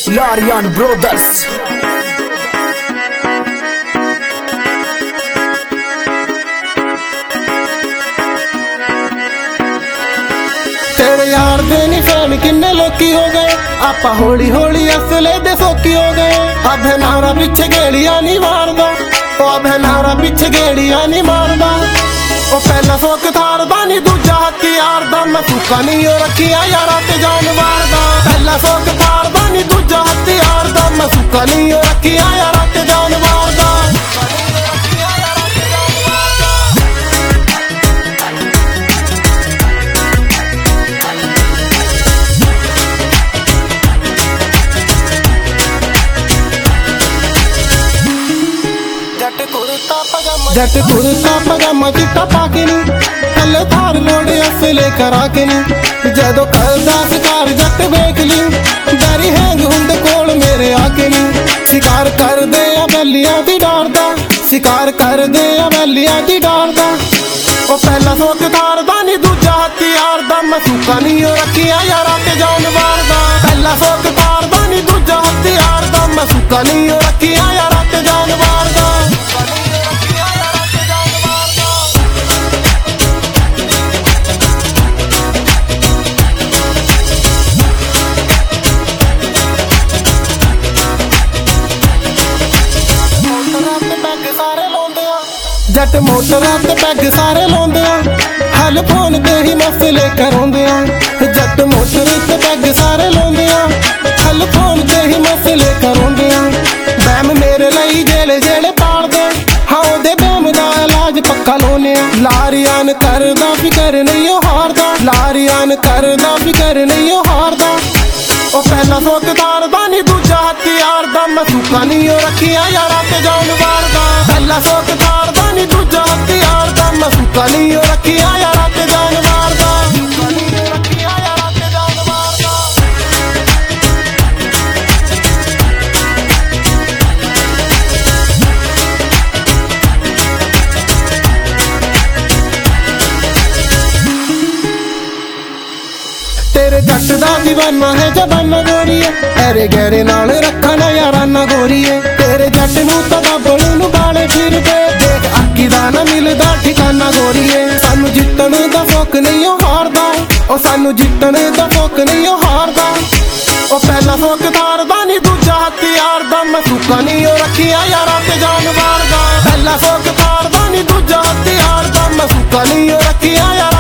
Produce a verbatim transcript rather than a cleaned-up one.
Larian Brothers। तेरे यार दे नी fan किन्ने लोकी हो गए, आपा होली होली असले दे सोकी हो गए। अब है नारा पिछे गेड़िया नी मारदा, ओ अब है नारा पिछे गेड़िया नी मारदा। ओ पहला सोक थारदा नी दूजा हथियार दा, मैं सूखा नी ओ रखिया यारा ते जान मारदा। पहला सोक थारदा नी दूजा हथियार दा, मैं सूखा नी ओ रखिया यारा ते जान मारदा। जट कुर्ता पजामा चिट्टा पाके नी, थल्ले थार लोड़े असले करा के नी। जदों करदा शिकार जट वेख ली, डरी हैंग हुंदे कोल मेरे आके नी। शिकार कर दे आ बैलियां दी डारदा, शिकार कर दे आ बैलियां दी डारदा। ओ पहला सोक थारदा नी दूजा हथियार दा, मैं सूखा नी ओ रखिया यारा ते जान मारदा। पहला सोक थारदा नी दूजा हथियार दा, मैं सूखा नी ओ रखिया यारा ते जान मारदा। जट मोटरां ते पैग सारे लाउंदे आ, हल फोन ते ही मसले कराउंदे आ। जट मोटर ते पैग सारे लाउंदे आ, हल फोन ते ही मसले कराउंदे आ। बैम मेरे लई जेले जेले पालदे, हाँ ओदे बैम दा इलाज पक्का लाउने आ। लारियान करदा फिकर नहीं ओ हारदा, लारियान करदा फिकर नहीं ओ हारदा। ओ पहला सोक थारदा नी दूजा हथियार दा, मैं सूखा नी ओ रखिया यारा ते जान मारदा। पहला सोक थारदा नी दूजा हथियार दा, मैं सूखा नी ओ रखिया यारा ते जान मारदा। तेरे जट दा दीवाना है जबाना गोरीए, तेरे गहरे नाल रखना याराना गोरीए। तेरे जट नू तां गब्बड़ू नू बाले फिरदे, देख अक्की दा ना मिलदा ठिकाना गोरीए। सानू जितण दा फौक नहीं ओ हारदा, ओ सानू जितण दा फौक नहीं ओ हारदा। ओ पहला सोक थारदा नी दूजा हथियार दा, मैं सूखा नी ओ रखिया यारा ते जान मारदा। पहला सोक थारदा नी दूजा हथियार दा, मैं सूखा नी ओ रखिया यारा